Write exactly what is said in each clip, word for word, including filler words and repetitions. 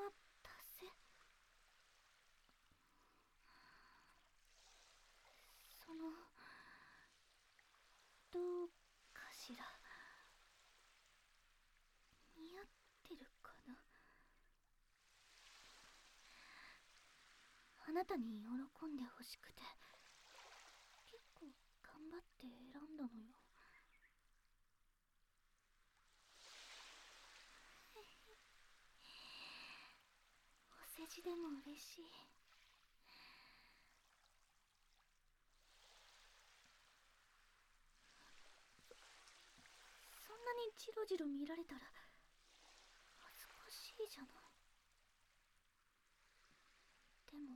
は達成。そのどうかしら。似合ってるかな。あなたに喜んでほしくて結構頑張って選んだのよ。お世辞でも嬉しい。そんなにジロジロ見られたら恥ずかしいじゃない。でも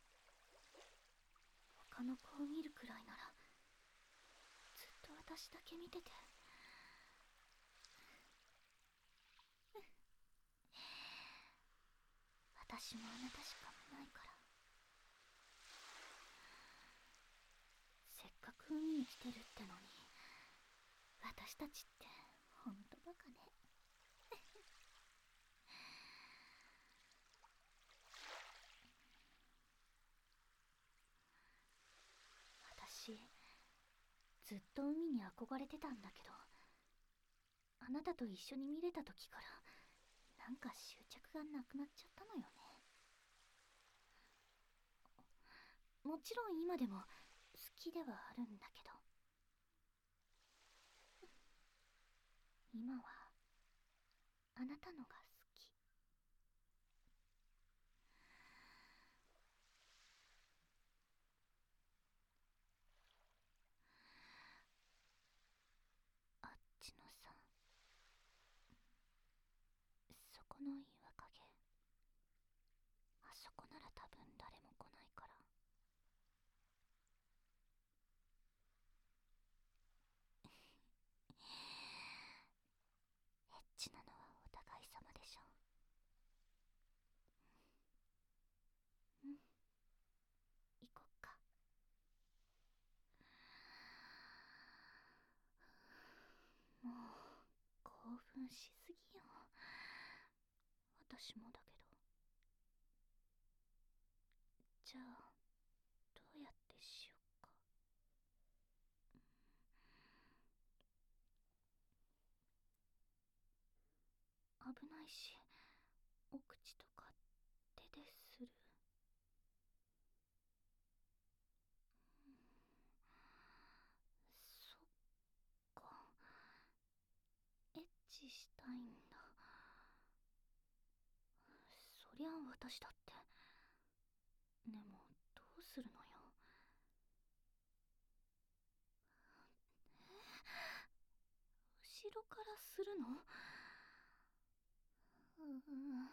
他の子を見るくらいならずっと私だけ見てて。私もあなたしか見ないから。せっかく海に来てるってのに私たちってほんとバカね。私ずっと海に憧れてたんだけど、あなたと一緒に見れた時からなんか執着がなくなっちゃったのよね。もちろん今でも好きではあるんだけど、今はあなたのが好き。あっちのさ、そこの岩陰、あそこなら多分誰も来ないから。エッチなのはお互い様でしょ。うん、行こっか。もう興奮しすぎよ。私もだけど。じゃあどうやってしよっか。危ないし、お口とか手でする。そっか、エッチしたいんだ。そりゃ私だって。でもどうするのよ。後ろからするの？うーん、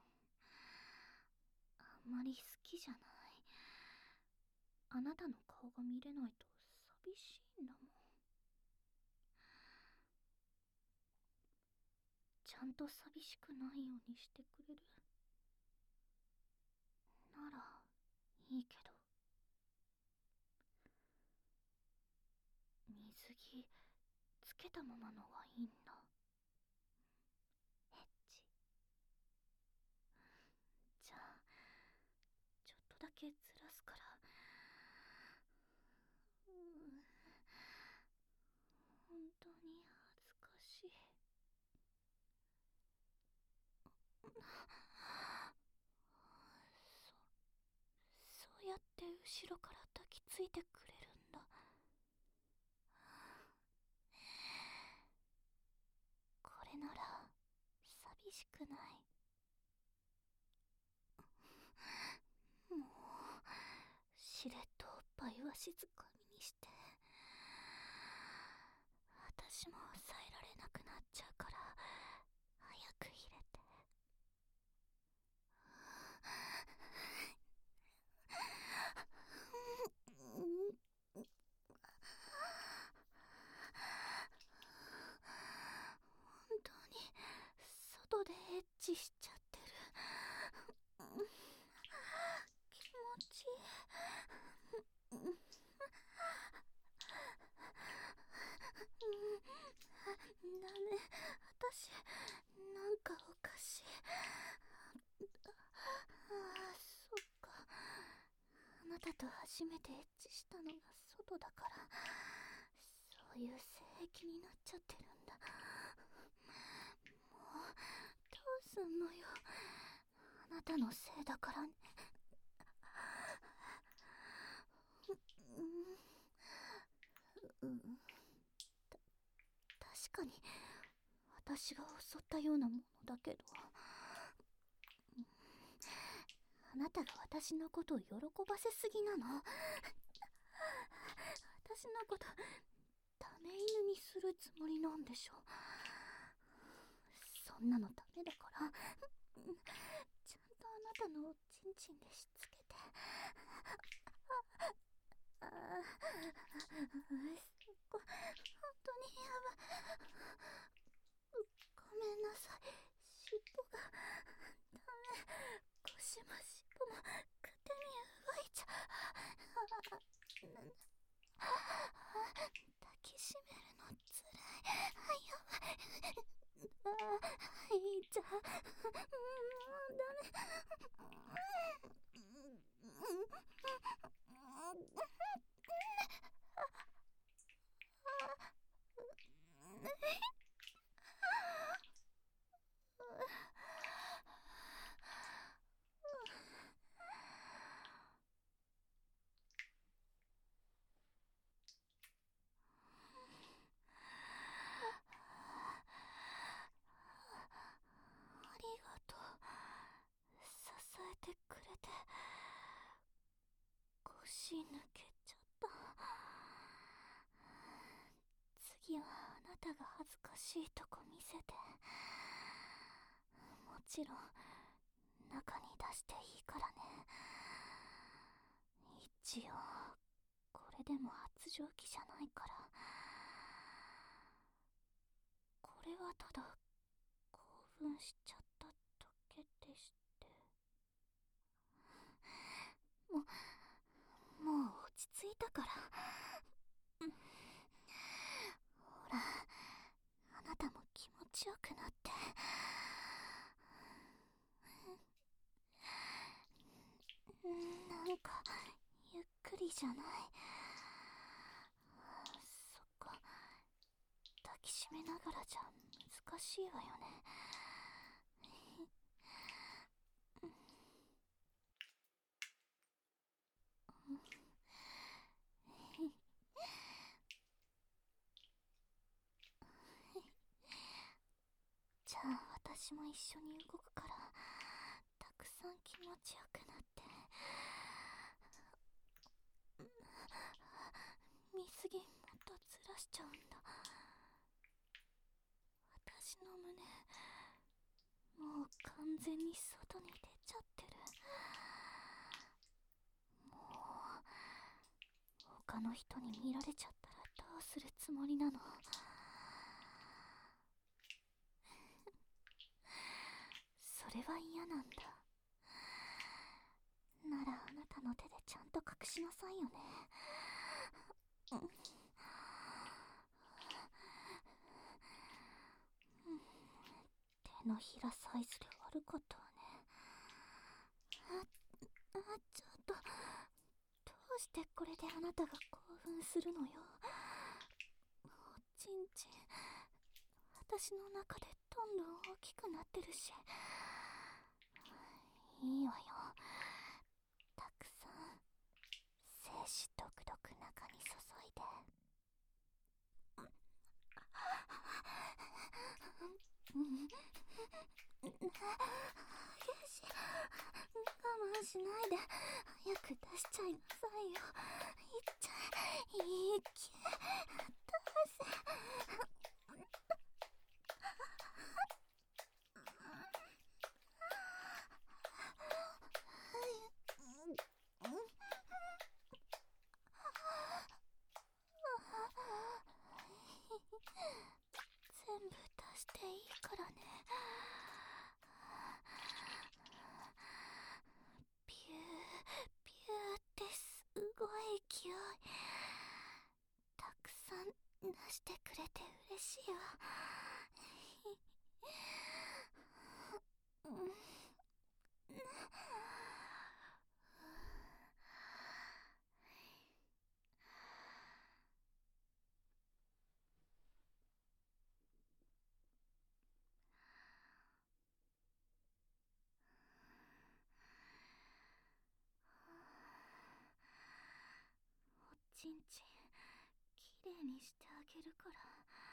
あんまり好きじゃない。あなたの顔が見れないと寂しいんだもん。ちゃんと寂しくないようにしてくれるならいいけど。水着つけたままのがいいんだ。エッチ。じゃあちょっとだけずらすから。うーん、本当に恥ずかしい。そそうやって後ろから抱きついてくれるんだ。これなら寂しくない。もうしれっとおっぱいは静かにして。私も抑えられなくなっちゃうから早く入れて。本当に外でエッチしちゃってる。気持ちいい。ダメ、私なんかおかしい。 たと初めてエッチしたのが外だから、そういう性癖になっちゃってるんだ。もうどうすんのよ、あなたのせいだからね。うん、うん、た確かに私が襲ったようなものだけど、あなたが私のことを喜ばせすぎなの。私のことダメ犬にするつもりなんでしょ。そんなのダメだから、ちゃんとあなたのおちんちんでしつけて。ああ、そこ本当にやばい。ごめんなさい、尻尾がダメ。腰も尻尾も勝手に動いちゃう。抱きしめるのつらい。やばい。ああ、いいじゃん。もうダメ。ありがとう。支えてくれて。腰抜けちゃった。次はあなたが恥ずかしいとこ見せて。もちろん中に出していいからね。一応これでも発情期じゃないから。これはただ興奮しちゃっただけでして。もうもう落ち着いたから。ほら、あなたも気持ちよくなって。なんかゆっくりじゃない。そっか、抱きしめながらじゃ難しいわよね。じゃあ私も一緒に動くから、たくさん気持ちよくなって。水着もっとずらしちゃうんだ。私の胸もう完全に外に出ちゃってる。もう他の人に見られちゃったらどうするつもりなの。それは嫌なんだ。ならあなたの手でちゃんと隠しなさいよね。うん、手のひらサイズで割ることはね。あ、あ、ちょっと、どうしてこれであなたが興奮するのよ。おちんちん私の中でどんどん大きくなってるし。いいわよ、たくさん精子ドクドク中に注いで。よし、我慢しないで早く出しちゃいなさいよ。いっちゃい、いけ、出せ。全部出していいからね。ビュービューってすごい勢い。たくさん出してくれて嬉しいわ。 ちんちんきれいにしてあげるから。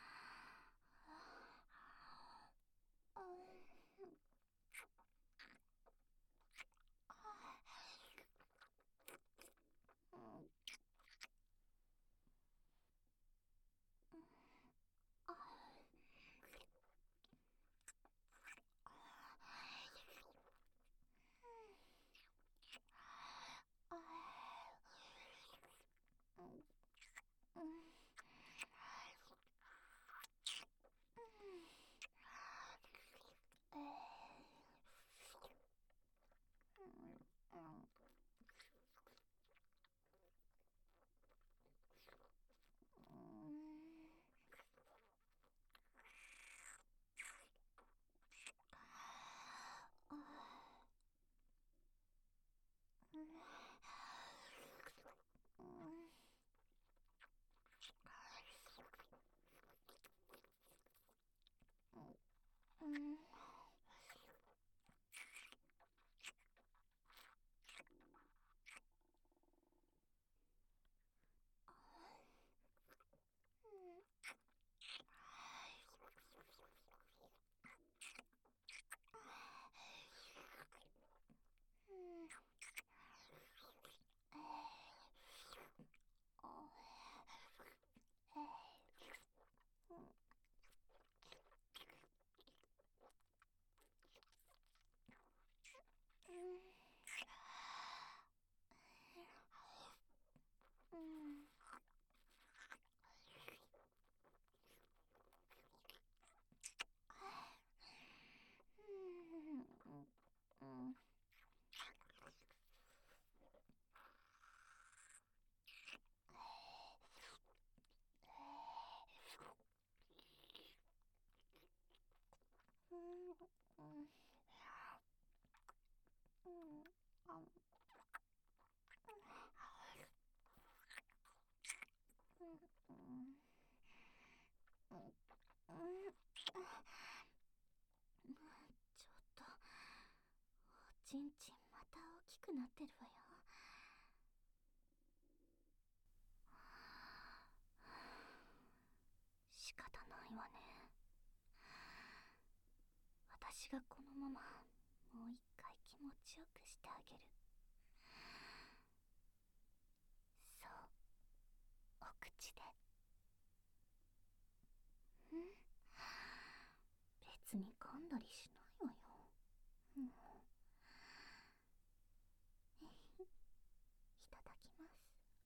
ちょっとおちんちんまた大きくなってるわよ。仕方ないわね。私がこのままもう一回気持ちよくしてあげる。そう、お口で。ん？別に噛んだりしないわよ。うん、いただきます。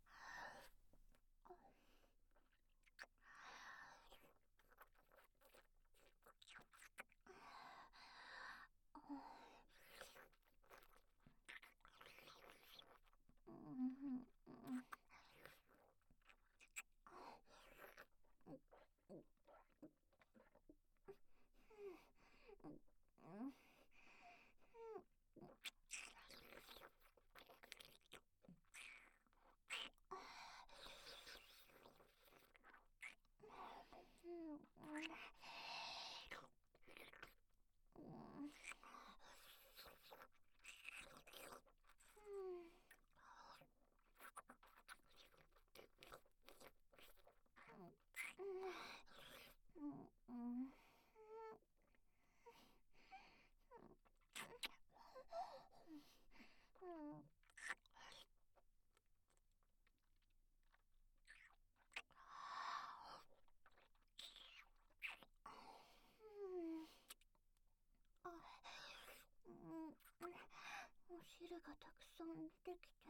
お汁がたくさん出てきて、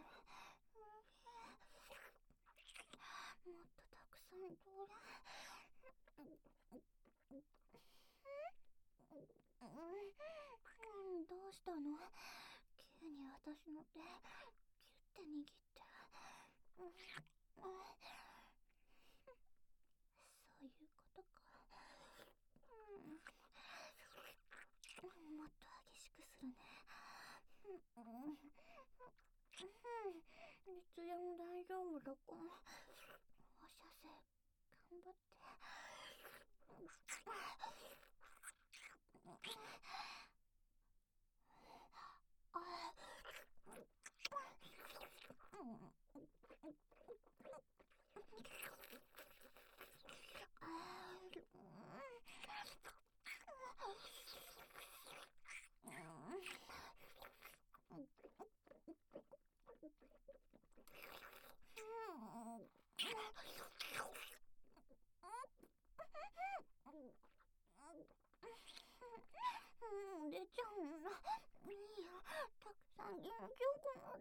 もっとたくさんどれ。どうしたの？急に私の手キュッて握って。そういうことか。もっと激しくするね。いつでも大丈夫だから。お射精頑張って。 もう出ちゃうんだ。いいよ、たくさん元気よくなって。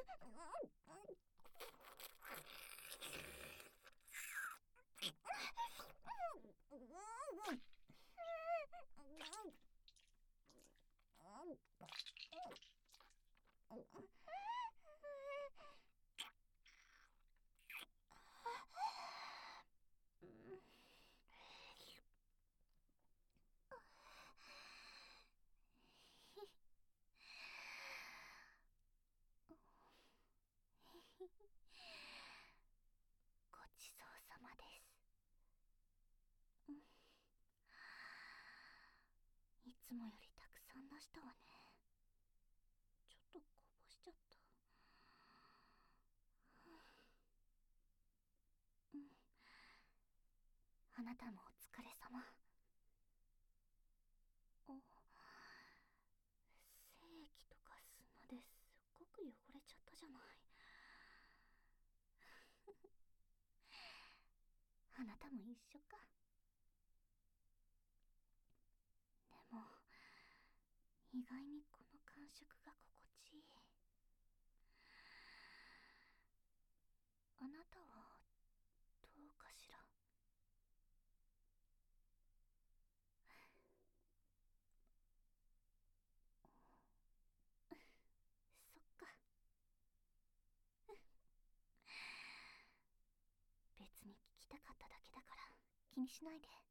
ごちそうさまです。いつもよりたくさん出したわね。ちょっとこぼしちゃった。うん。あなたもお疲れ様。お、精液とか砂ですっごく汚れちゃったじゃない。あなたも一緒か。でも意外にこの感触が心地いい。あなたはどうかしら。そっか。別に聞きたかっただけだから気にしないで。